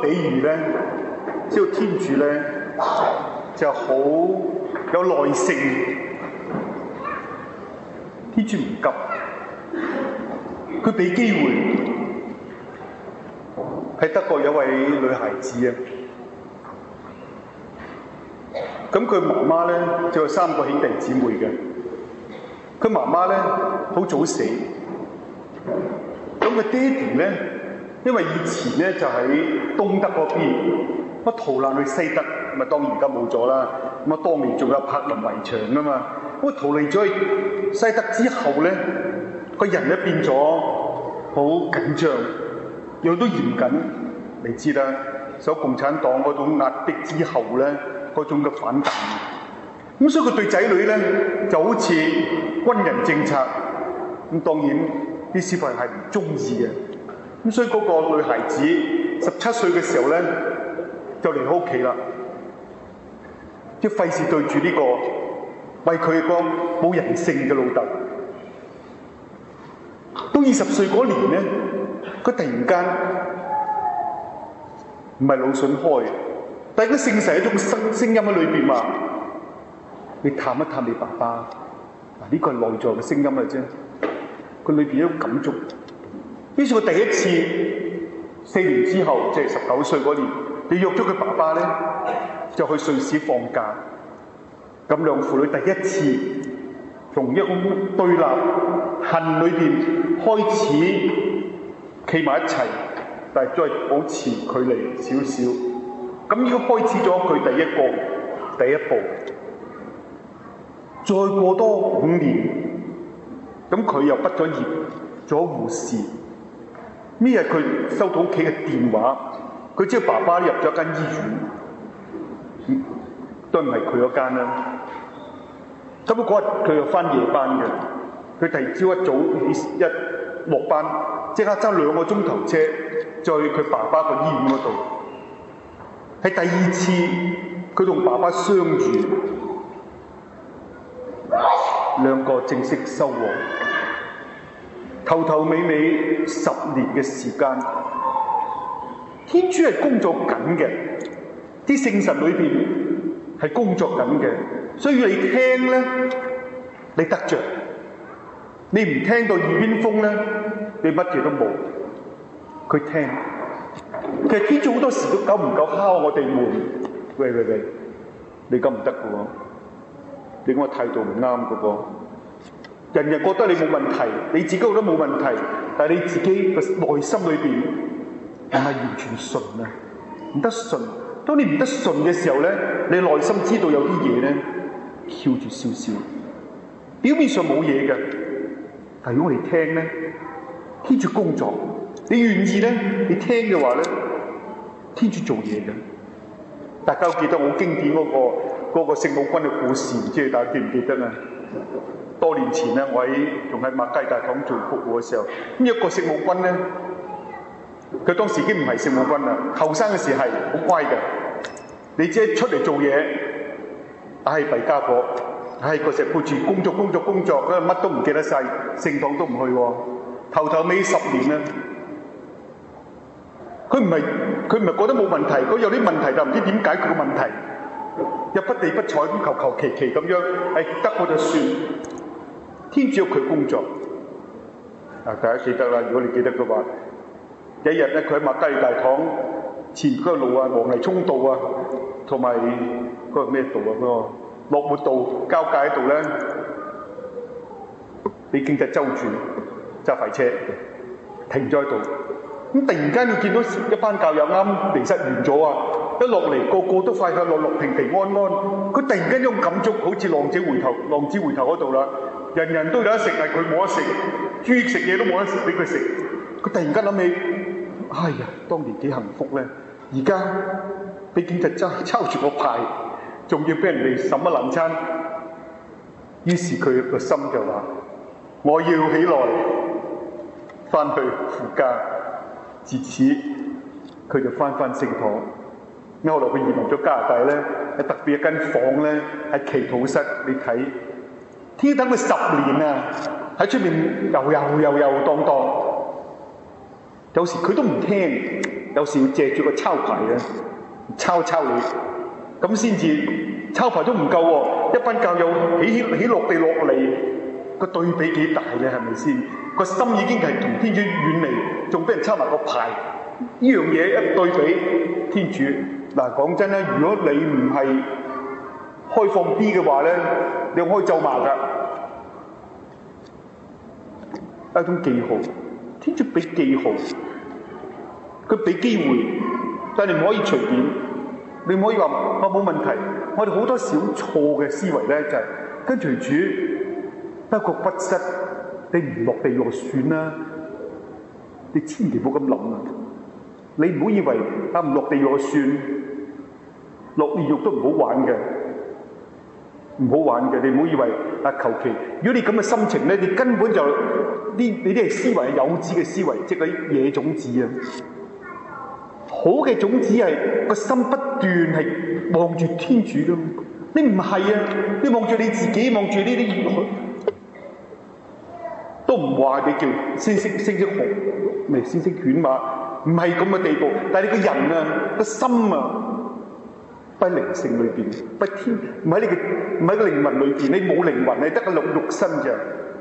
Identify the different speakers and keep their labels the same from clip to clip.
Speaker 1: 比喻咧，知道天主咧就好有耐性，天主唔急，佢俾機會。喺德國有位女孩子啊，咁佢媽媽咧就有3個兄弟姊妹嘅，佢媽媽咧好早死，咁佢爹哋咧，因為以前咧就喺東德嗰邊，乜逃難去西德，咁啊當然而家冇咗啦，咁啊當年仲有柏林圍牆啊嘛，咁逃離咗去西德之後咧，個人咧變咗好緊張。又都嚴謹，你知啦。受共產黨嗰種壓迫之後咧，嗰種嘅反彈，咁所以佢對仔女咧就好似軍人政策。咁當然啲小朋友係唔中意嘅。咁所以嗰個女孩子17歲嘅時候咧，就離開屋企啦，即係費事對住呢個為佢個冇人性嘅老豆。到20歲嗰年咧，佢突然間唔係腦筍開，但係佢聖神一種聲音喺裏邊話：你探一探你爸爸。嗱，呢個係內在嘅聲音嚟啫。佢裏邊有感觸。於是佢第一次4年之後，即係19歲嗰年，你約咗佢爸爸咧，就去瑞士放假。咁兩父女第一次從一種對立恨裏邊開始企埋一齊，但係再保持距離少少。咁已經開始咗佢第一步。再過多5年，咁佢又畢咗業，做咗護士。呢日佢收到屋企嘅電話，佢知道爸爸入咗間醫院，都唔係佢嗰間啦。咁嗰日佢又返夜班嘅，佢第二朝一早一落班，即刻揸2個鐘頭車，再去佢爸爸個醫院嗰度。係第2次佢同爸爸相遇，2個正式收穫。頭頭尾尾10年嘅時間，天主係工作緊嘅，啲聖神裏邊係工作緊嘅，所以你聽咧，你得着；你唔聽到耳邊風咧，你乜嘢都冇。佢聽，其實天主好多時都久唔久敲我哋門，喂，你咁唔得嘅喎，你咁嘅態度唔啱嘅噃。人人覺得你冇問題，你自己覺得冇問題，但係你自己個內心裏邊唔係完全順啊，唔得順。當你唔得順嘅時候咧，你內心知道有啲嘢咧跳住少少，表面上冇嘢嘅，但係如果我哋聽咧，天主工作，你願意咧，你聽嘅話咧，天主做嘢嘅。大家記得好經典嗰個聖母軍嘅故事，唔知大家記唔記得啊？多年前咧，我仲喺馬偕大堂做服務嘅時候，咁一個聖母軍咧，佢當時已經唔係聖母軍啦，後生嘅時係好乖嘅。你知一出嚟做嘢，弊家伙，個石背住工作，乜都唔記得晒，聖堂都唔去喎，頭尾10年啦。佢唔係覺得冇問題，佢有啲問題就唔知點解決個問題，又不地不睬咁求其咁樣，得我就算。天主要佢工作，大家記得啦。如果你記得嘅話，有一日咧，佢喺馬偕大堂前嗰個路啊，黃泥涌道啊，同埋嗰個咩道啊，嗰個樂活道交界喺度咧，俾警察周住揸快車停咗喺度。咁突然間佢見到一班教友啱彌撒完咗啊，一落嚟個個都快快樂樂平平安安。佢突然間有種感觸，好似浪子回頭嗰度啦。人人都有得食，係佢冇得食，豬食嘢都冇得食俾佢食。佢突然間諗起，哎呀，當年幾幸福咧！而家俾警察抄住個牌，仲要俾人哋審一冷餐。於是佢個心就話：我要起來翻去父家。自此，佢就翻聖堂。後來佢移民咗加拿大咧，喺特別一間房咧，喺祈禱室，你睇。天等佢10年啊，喺出面遊蕩蕩，有時佢都唔聽， 有時要借住個抄牌嘅抄你，咁先至抄牌都唔夠喎。一班教友起落地落嚟，個對比幾大咧？係咪先？個心已經係同天主遠離，仲俾人抄埋個牌，呢樣嘢一對比，天主嗱講真咧，如果你唔係開放啲嘅話咧，你可以咒罵㗎，一種記號。天主俾記號，佢俾機會，但係你唔可以隨便，你唔可以話我冇問題。我哋好多小錯嘅思維咧，就係跟隨主不過不失，你唔落地獄算啦。你千祈唔好咁諗啊！你唔好以為唔落地獄算，落地獄都唔好玩嘅。唔好玩嘅，你唔好以為求其。如果你咁嘅心情咧，你根本就你啲係思維係有子嘅思維，即係嗰啲野種子啊。好嘅種子係個心不斷係望住天主咯。你唔係啊，你望住你自己，望住呢啲都唔話你叫聲色熊，咪聲色犬馬，唔係咁嘅地步。但係你個人啊，個心啊。不喺靈性裏邊，不天唔喺個靈魂裏邊，你冇靈魂，你得個肉身啫。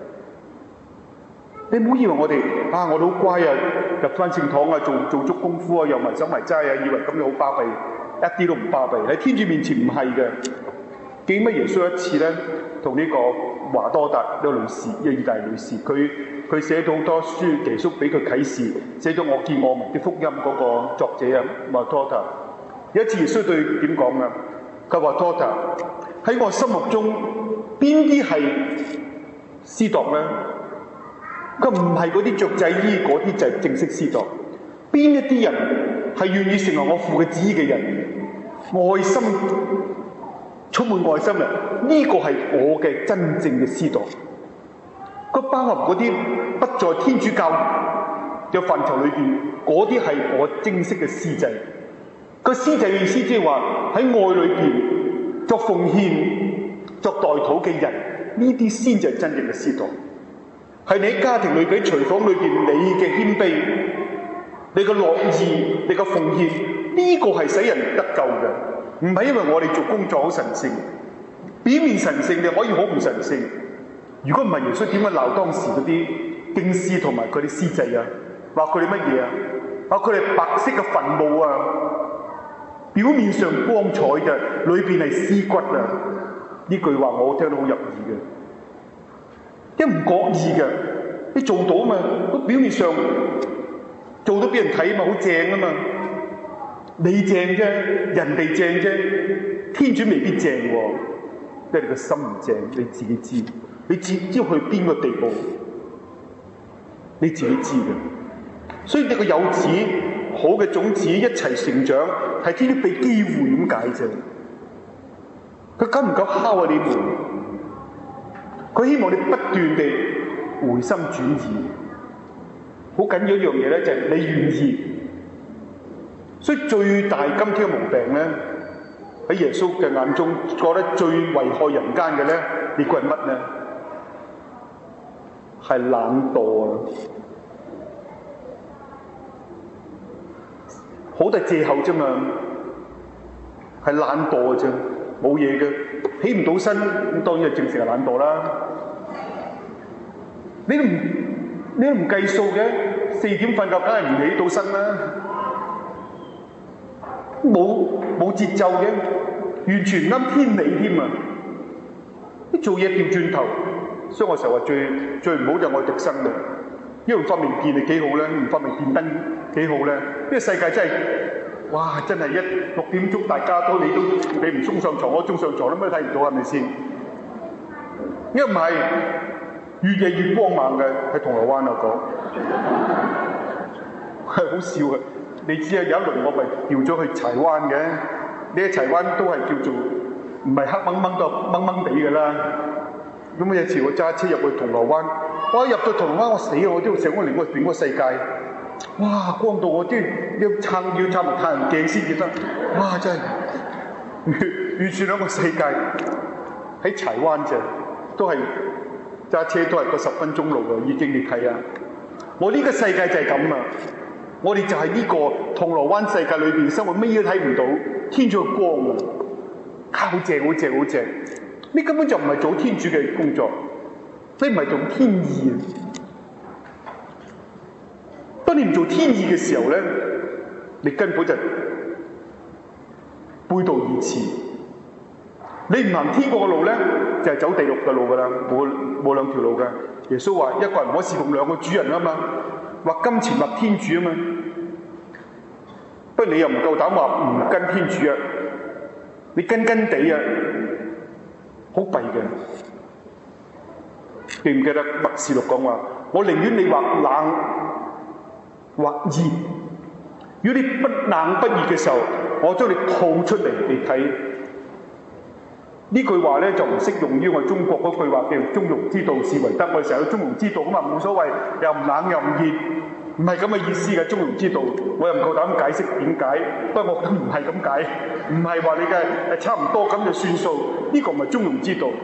Speaker 1: 你唔好以為我哋我都好乖啊，入翻聖堂啊，做足功夫啊，又埋手埋齋啊，以為咁樣好巴閉，一啲都唔巴閉。喺天主面前唔係嘅。記得耶穌一次咧，同呢個華多達呢個女士，呢個意大利女士，佢寫咗好多書，耶穌俾佢啟示，寫咗我見我聞的福音嗰個作者啊，華多達。有一次耶穌對佢點講啊？佢話多達喺我心目中邊啲係司鐸咧？佢唔係嗰啲雀仔衣，嗰啲就係正式司鐸。邊一啲人係願意成為我父嘅旨意嘅人？愛心充滿愛心嘅，呢個係我嘅真正嘅司鐸。佢包含嗰啲不在天主教嘅範疇裏邊，嗰啲係我正式嘅司祭。個司祭嘅意思即係話喺愛裏邊作奉獻、作代禱嘅人，呢啲先至係真正嘅司鐸。係你喺家庭裏邊、廚房裏邊，你嘅謙卑、你嘅樂意、你嘅奉獻，呢個係使人得救嘅。唔係因為我哋做工作好神聖，表面神聖你可以好唔神聖。如果唔係耶穌點解鬧當時嗰啲經師同埋佢啲司祭啊？話佢哋乜嘢啊？話佢哋白色嘅墳墓啊！表面上光彩嘅，裏邊係屍骨啊！呢句話我聽到好入耳嘅，一唔覺意嘅，你做到嘛？都表面上做到俾人睇嘛，好正啊嘛！你正啫，人哋正啫，天主未必正喎，因為你個心唔正，你自己知，你知去邊個地步，你自己知嘅。所以你個有子。好嘅種子一齊成長，係天主俾機會咁解啫。佢夠唔夠敲啊你們？佢希望你不斷地回心轉意。好緊要一樣嘢咧，就係你願意。所以最大今天嘅毛病咧，喺耶穌嘅眼中覺得最危害人間嘅咧，你估係乜咧？係懶惰啊！好大藉口啫嘛，係懶惰嘅啫，冇嘢嘅，起唔到身，咁當然係正常係懶惰啦。你都唔計數嘅，4點瞓覺梗係唔起到身啦，冇節奏嘅，完全唔啱天理添啊！啲做嘢調轉頭，所以我成日話最唔好就係愛迪生嘅。因為發明電係幾好咧，唔發明電燈幾好咧。呢個世界真係，哇！真係6點鐘大家都你唔衝上床，我衝上床，乜都睇唔到係咪先？因為唔係越夜越光猛嘅，喺銅鑼灣啊講，係好笑嘅。你知啊，有一輪我咪調咗去柴灣嘅，你喺柴灣都係叫做唔係黑掹掹到掹掹地嘅啦。咁有次我揸車入去銅鑼灣。我一入到銅鑼灣，我死啊！我都要成個另外一個世界，哇！光到我都要撐埋太陽鏡先至得，哇！真係完全兩個世界。喺柴灣啫，都係揸車都係個10分鐘路啊！已經你睇啊！我呢個世界就係咁啊！ 我哋就係呢個銅鑼灣世界裏邊生活，乜嘢都睇唔到，天主嘅光啊！好正好正好正！你根本就唔係做天主嘅工作，你唔係做天意啊！當你唔做天意嘅時候咧，你根本就背道而馳。你唔行天國嘅路咧，就係走地獄嘅路噶啦，冇兩條路噶。耶穌話：一個人唔可以侍奉兩個主人啊嘛，或金錢或天主啊嘛。不過你又唔夠膽話唔跟天主啊，你跟地啊，好弊嘅。記唔記得默示錄講話？我寧願你或冷或熱，如果你不冷不熱嘅時候，我將你抱出嚟你睇。呢句話咧就唔適用於我中國嗰句話叫中庸之道是為德。我哋成日都中庸之道咁話冇所謂，又唔冷又唔熱，唔係咁嘅意思嘅中庸之道。我又唔夠膽解釋點解，不過我都唔係咁解，唔係話你嘅差唔多咁就算數。呢個唔係中庸之道。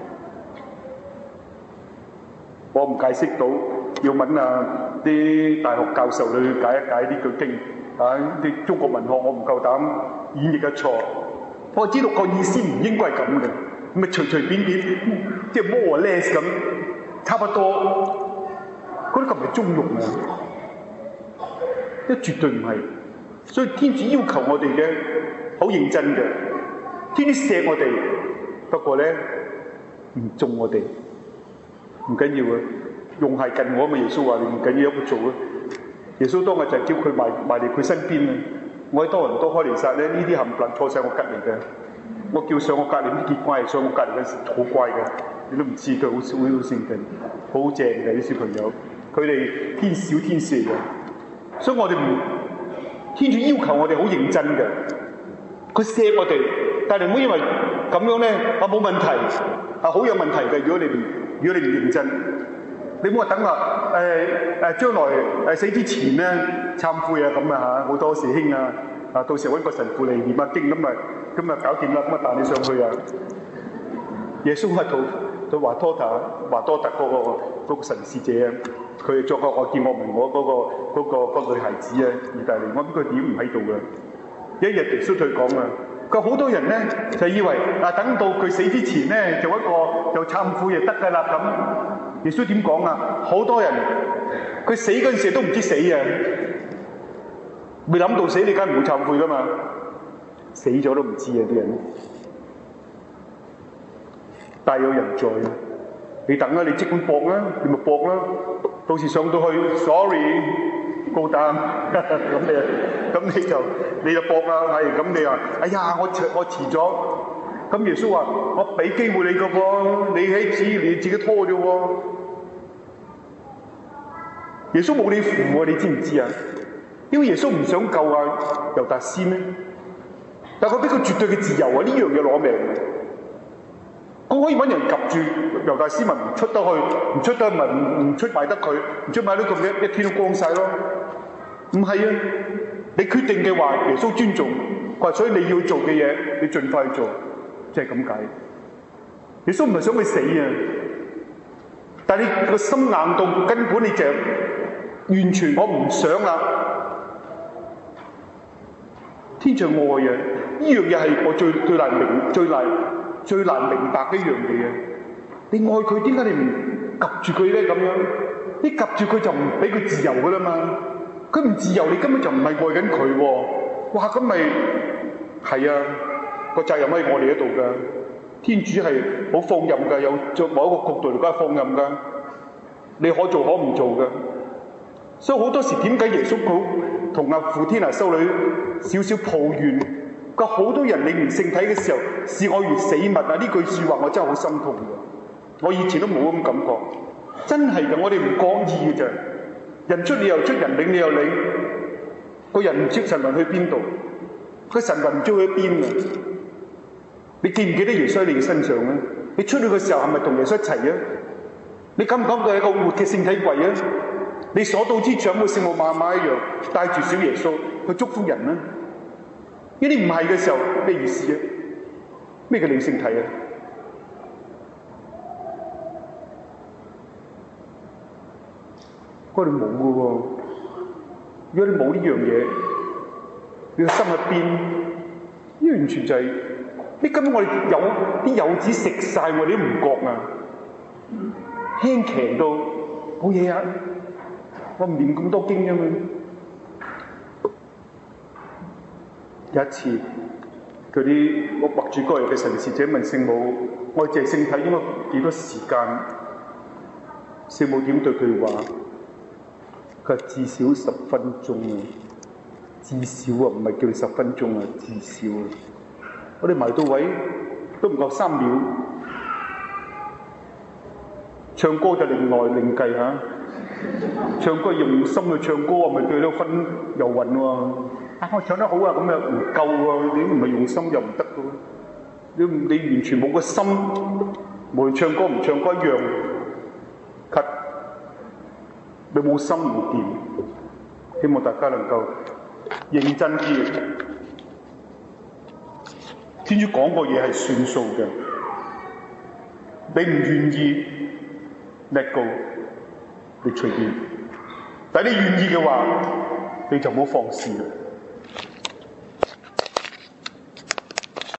Speaker 1: 我唔解釋到，要問啲大學教授去解一解呢句經啊！啲中國文學我唔夠膽演繹得錯。我知道個意思唔應該係咁嘅，咪隨便即係 more or less 咁，差不多。嗰啲咁唔係中庸啊，一絕對唔係。所以天主要求我哋嘅好認真嘅，天主錫我哋，不過咧唔中我哋，唔緊要啊。用係近我嘛，耶穌話你唔緊要，有冇做啊？耶穌當日就係叫佢埋嚟佢身邊啊！我喺多倫多開彌撒咧，呢啲冚唪唥坐上我隔離嘅。我叫上我隔離啲結乖，上我隔離嗰時好乖嘅，你都唔知佢好聖定，好正嘅啲小朋友。佢哋天小天使嘅，所以我哋唔天主要求我哋好認真嘅。佢錫我哋，但係你唔好以為咁樣咧冇問題，好有問題嘅。如果你唔認真，你唔好話等將來死之前咧懺悔啊咁啊嚇，好多時興啊到時揾個神父嚟念下經咁啊搞掂啦，咁啊帶你上去啊！耶穌係到華多特嗰個神使者啊，佢作個我見我明我嗰個女孩子啊，意大利，我諗佢點唔喺度㗎？一日耶穌佢講啊，佢好多人咧就以為等到佢死之前咧做一個就懺悔就得㗎啦咁。耶穌點講啊？好多人佢死嗰陣時都唔知死啊，未諗到死你梗係唔會懺悔㗎嘛，死咗都唔知啊啲人，大有人在啊！你等啊，你即管搏啦，你咪搏啦，到時上到去 ，sorry， 高單咁你就搏啊，係咁你話，哎呀我遲咗。咁耶穌話：我俾機會你㗎喎，你你自己拖咗喎。耶穌冇你扶喎，你知唔知啊？因為耶穌唔想救猶達斯咩？但佢俾佢絕對嘅自由啊！呢樣嘢攞命嘅，佢可以揾人及住猶達斯，咪唔出得去，唔出得咪唔出賣得佢，唔出賣得咁一天都光晒咯。唔係啊，你決定嘅話，耶穌尊重。佢話：所以你要做嘅嘢，你盡快去做。即係咁解，耶穌唔係想佢死啊！但係你個心硬到根本你就完全我唔想啦。天主愛啊！呢樣嘢係我最難明白嘅一樣嘢啊！你愛佢，點解你唔及住佢咧？咁樣你及住佢就唔俾佢自由噶啦嘛！佢唔自由，你根本就唔係愛緊佢喎！哇！咁咪係啊！個責任喺我哋嗰度㗎，天主係好放任㗎，有在某一個角度嚟講係放任㗎，你可做可唔做㗎。所以好多時點解耶穌佢同傅天娜修女少少抱怨，佢好多人領完聖體嘅時候視我如死物啊！呢句説話我真係好心痛㗎，我以前都冇咁感覺，真係㗎，我哋唔覺意㗎咋，人出你又出，人領你又領，個人唔知神魂去邊度，個神魂唔知去邊啊！你記唔記得耶穌喺你嘅身上咧？你出去嘅時候係咪同耶穌一齊啊？你感唔感覺係一個活嘅聖體櫃啊？你所到之處有冇聖母媽媽一樣帶住小耶穌去祝福人啊？呢啲唔係嘅時候咩意思啊？咩叫領聖體啊？我哋冇㗎喎， 如果你冇呢樣嘢，你個心入邊，呢完全就係、你根本我哋有啲柚子食晒，我哋都唔覺啊，輕騎到冇嘢啊，我唔念咁多經啫嘛。有一次，嗰啲我畫住嗰日嘅神視者問聖母：我謝聖體應該幾多時間？聖母點對佢話？佢話至少10分鐘啊！至少啊，唔係叫你10分鐘啊，至少啊！我哋埋到位都唔夠3秒，唱歌就另計嚇。唱歌用心去唱歌，咪對到分又暈喎。我唱得好啊，咁又唔夠喎。你唔係用心又唔得嘅喎。你完全冇個心，無論唱歌唔唱歌一樣咳。你冇心唔掂。希望大家能夠認真啲。天主講個嘢係算數嘅，你唔願意 let go， 你隨便。但係你願意嘅話，你就唔好放肆啦。